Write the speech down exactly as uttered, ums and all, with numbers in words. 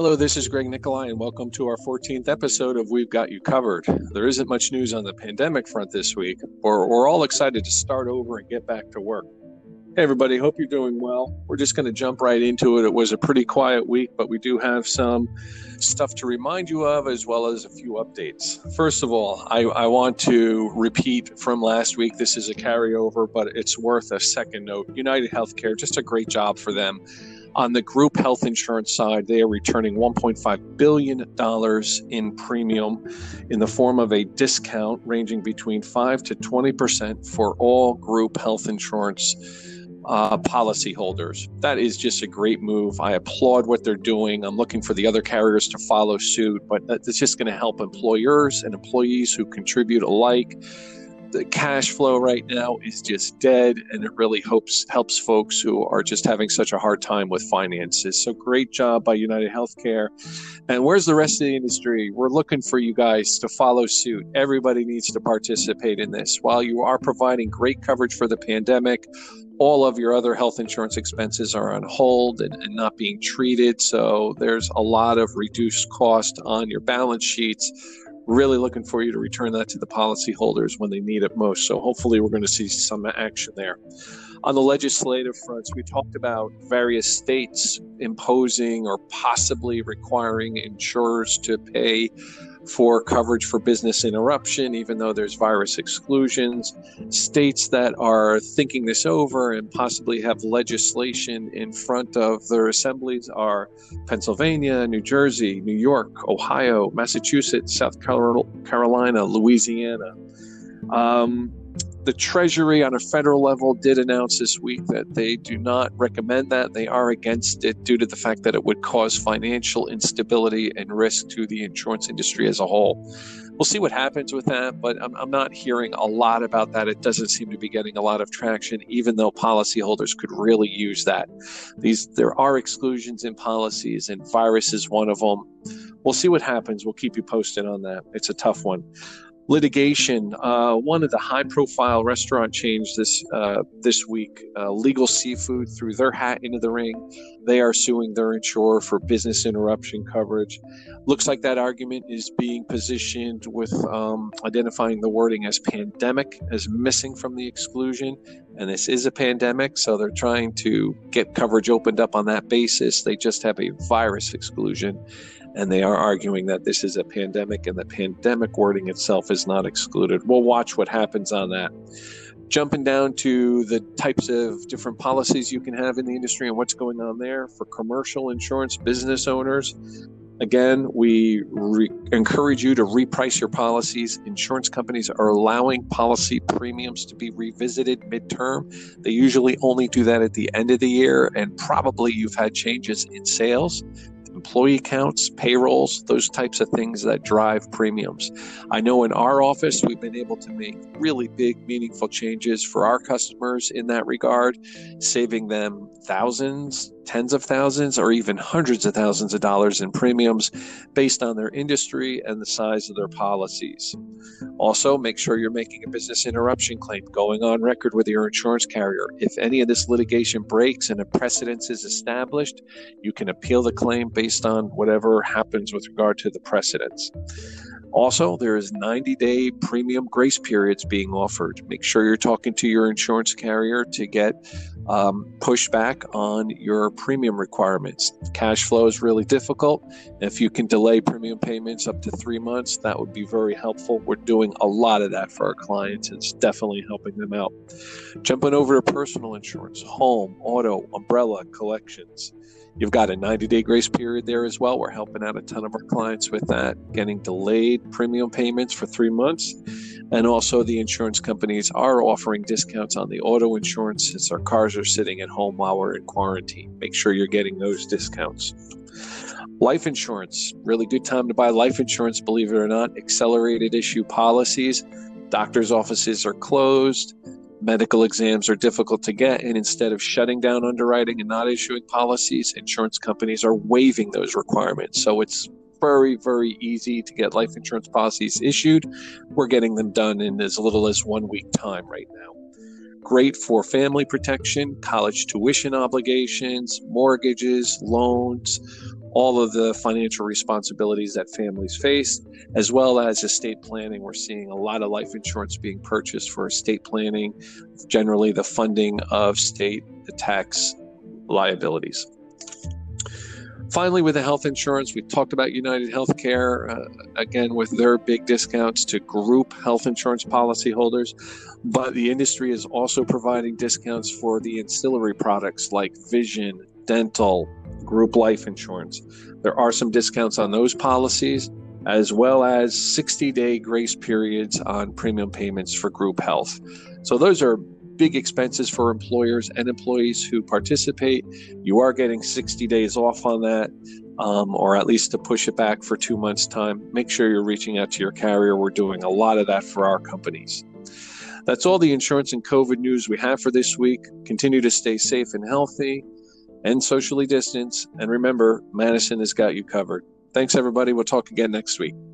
Hello, this is Greg Nicolai, and welcome to our fourteenth episode of We've Got You Covered. There isn't much news on the pandemic front this week, but we're all excited to start over and get back to work. Hey, everybody, hope you're doing well. We're just going to jump right into it. It was a pretty quiet week, but we do have some stuff to remind you of, as well as a few updates. First of all, I, I want to repeat from last week. This is a carryover, but it's worth a second note. United Healthcare, just a great job for them. On the group health insurance side, they are returning one point five billion dollars in premium in the form of a discount ranging between five to twenty percent for all group health insurance uh, policyholders. That is just a great move. I applaud what they're doing. I'm looking for the other carriers to follow suit, but that's just going to help employers and employees who contribute alike. The cash flow right now is just dead, and it really hopes helps folks who are just having such a hard time with finances. So great job by United Healthcare. And where's the rest of the industry? We're looking for you guys to follow suit. Everybody needs to participate in this. While you are providing great coverage for the pandemic, all of your other health insurance expenses are on hold and, and not being treated. So there's a lot of reduced cost on your balance sheets. Really looking for you to return that to the policyholders when they need it most. So hopefully we're going to see some action there. On the legislative fronts, we talked about various states imposing or possibly requiring insurers to pay for coverage for business interruption, even though there's virus exclusions. States that are thinking this over and possibly have legislation in front of their assemblies are Pennsylvania, New Jersey, New York, Ohio, Massachusetts, South Carolina, Louisiana. Um, The Treasury on a federal level did announce this week that they do not recommend that. They are against it due to the fact that it would cause financial instability and risk to the insurance industry as a whole. We'll see what happens with that, but I'm, I'm not hearing a lot about that. It doesn't seem to be getting a lot of traction, even though policyholders could really use that. These There are exclusions in policies, and virus is one of them. We'll see what happens. We'll keep you posted on that. It's a tough one. Litigation. Uh, one of the high-profile restaurant chains this uh, this week, uh, Legal Seafood, threw their hat into the ring. They are suing their insurer for business interruption coverage. Looks like that argument is being positioned with um, identifying the wording as pandemic as missing from the exclusion, and this is a pandemic, so they're trying to get coverage opened up on that basis. They just have a virus exclusion, and they are arguing that this is a pandemic and the pandemic wording itself is not excluded. We'll watch what happens on that. Jumping down to the types of different policies you can have in the industry and what's going on there for commercial insurance business owners. Again, we re- encourage you to reprice your policies. Insurance companies are allowing policy premiums to be revisited midterm. They usually only do that at the end of the year, and probably you've had changes in sales, employee counts, payrolls, those types of things that drive premiums. I know in our office, we've been able to make really big, meaningful changes for our customers in that regard, saving them thousands, tens of thousands, or even hundreds of thousands of dollars in premiums based on their industry and the size of their policies. Also, make sure you're making a business interruption claim going on record with your insurance carrier. If any of this litigation breaks and a precedent is established, you can appeal the claim based on whatever happens with regard to the precedents. Also, there is ninety-day premium grace periods being offered. Make sure you're talking to your insurance carrier to get um, pushback on your premium requirements. Cash flow is really difficult. If you can delay premium payments up to three months, that would be very helpful. We're doing a lot of that for our clients. It's definitely helping them out. Jumping over to personal insurance, home, auto, umbrella, collections. You've got a ninety-day grace period there as well. We're helping out a ton of our clients with that, getting delayed premium payments for three months. And also the insurance companies are offering discounts on the auto insurance since our cars are sitting at home while we're in quarantine. Make sure you're getting those discounts. Life insurance, really good time to buy life insurance, believe it or not. Accelerated issue policies. Doctors' offices are closed. Medical exams are difficult to get, and instead of shutting down underwriting and not issuing policies, insurance companies are waiving those requirements. So it's very, very easy to get life insurance policies issued. We're getting them done in as little as one week time right now. Great for family protection, college tuition obligations, mortgages, loans, all of the financial responsibilities that families face, as well as estate planning. We're seeing a lot of life insurance being purchased for estate planning, generally the funding of state tax liabilities. Finally, with the health insurance, we talked about United Healthcare, uh, again, with their big discounts to group health insurance policyholders. But the industry is also providing discounts for the ancillary products like vision, dental, group life insurance. There are some discounts on those policies, as well as sixty-day grace periods on premium payments for group health. So those are big expenses for employers and employees who participate. You are getting sixty days off on that, um, or at least to push it back for two months' time. Make sure you're reaching out to your carrier. We're doing a lot of that for our companies. That's all the insurance and COVID news we have for this week. Continue to stay safe and healthy and socially distance. And remember, Madison has got you covered. Thanks, everybody. We'll talk again next week.